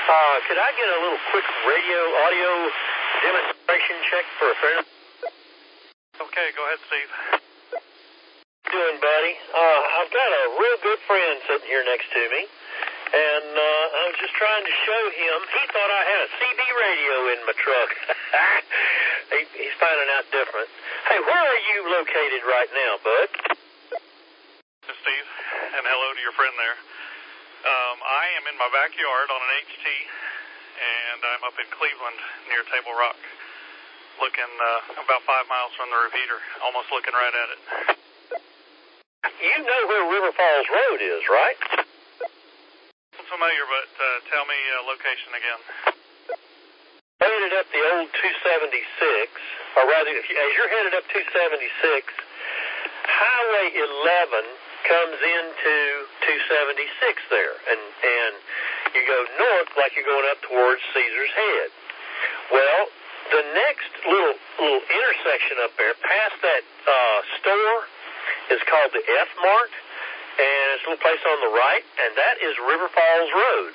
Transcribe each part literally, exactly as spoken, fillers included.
Uh, could I get a little quick radio audio demonstration check for a friend? Okay, go ahead, Steve. Doing, buddy? Uh, I've got a real good friend sitting here next to me, and uh, I was just trying to show him. He thought I had a C B radio in my truck. he, he's finding out different. Hey, where are you located right now, bud? Steve, and hello to your friend there. Um, I am in my backyard on an H T, and I'm up in Cleveland near Table Rock, looking uh, about five miles from the repeater, almost looking right at it. You know where River Falls Road is, right? I'm familiar, but uh, tell me uh, location again. Headed up the old two seventy-six, or rather, if you, as you're headed up two seventy-six, Highway eleven comes into two seventy-six there, and and you go north like you're going up towards Caesar's Head. Well, the next little little intersection up there, past that uh, store, is called the F Mart, and it's a little place on the right, and that is River Falls Road.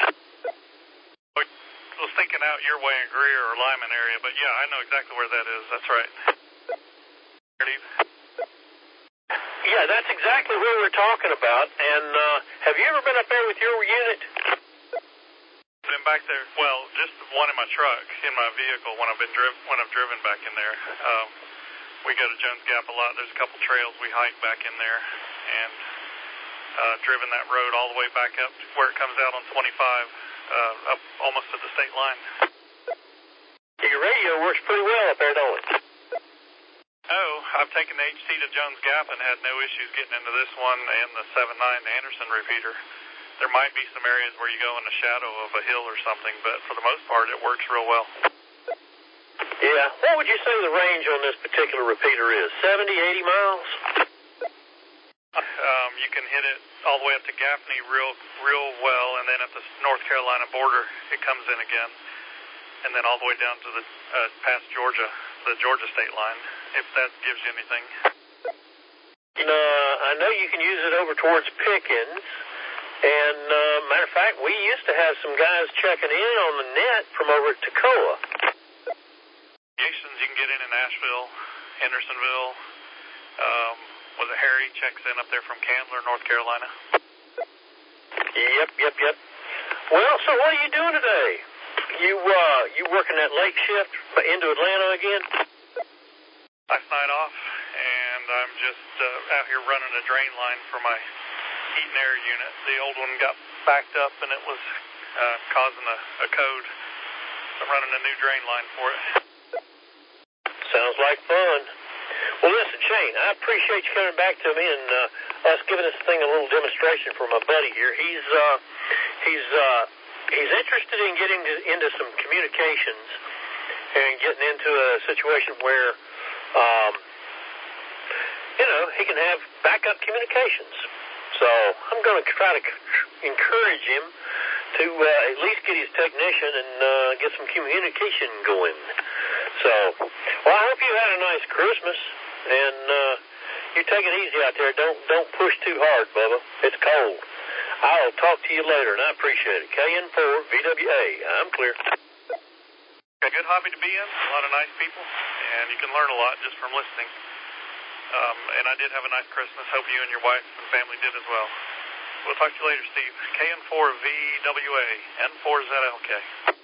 I was thinking out your way in Greer or Lyman area, but yeah, I know exactly where that is. That's right. Steve? Yeah, that's exactly where we're talking about. And uh, have you ever been up there with your unit? Been back there? Well, just one in my truck, in my vehicle when I've been driven when I've driven back in there. Um, we go to Jones Gap a lot. There's a couple trails we hike back in there, and uh, driven that road all the way back up to where it comes out on twenty-five, uh, up almost to the state line. Your radio works pretty well up there, don't it? Oh, I've taken the H T to Jones Gap and had no issues getting into this one and the seven nine Anderson repeater. There might be some areas where you go in the shadow of a hill or something, but for the most part, it works real well. Yeah. What would you say the range on this particular repeater is? seventy, eighty miles? Um, you can hit it all the way up to Gaffney real, real well, and then at the North Carolina border, it comes in again, and then all the way down to the uh, past Georgia, the Georgia state line, if that gives you anything. No, I know you can use it over towards Pickens. And, uh, matter of fact, we used to have some guys checking in on the net from over at Toccoa. Jason's you can get in in Asheville, Hendersonville. Um, was it Harry checks in up there from Candler, North Carolina? Yep, yep, yep. Well, so what are you doing today? You, uh, you working that late shift into Atlanta again? Last night off, and I'm just uh, out here running a drain line for my heat and air unit. The old one got backed up and it was uh, causing a, a code. I'm running a new drain line for it. Sounds like fun. Well, listen, Shane, I appreciate you coming back to me and uh, us giving this thing a little demonstration for my buddy here. He's uh, he's uh, he's interested in getting to, into some communications and getting into a situation where um, you know he can have backup communications. So I'm going to try to encourage him to uh, at least get his technician and uh, get some communication going. So, well, I hope you had a nice Christmas, and uh, you take it easy out there. Don't don't push too hard, Bubba. It's cold. I'll talk to you later, and I appreciate it. K N four V W A. I'm clear. A good hobby to be in. A lot of nice people, and you can learn a lot just from listening. Um, and I did have a nice Christmas. Hope you and your wife and family did as well. We'll talk to you later, Steve. K N four V W A, N four Z L K.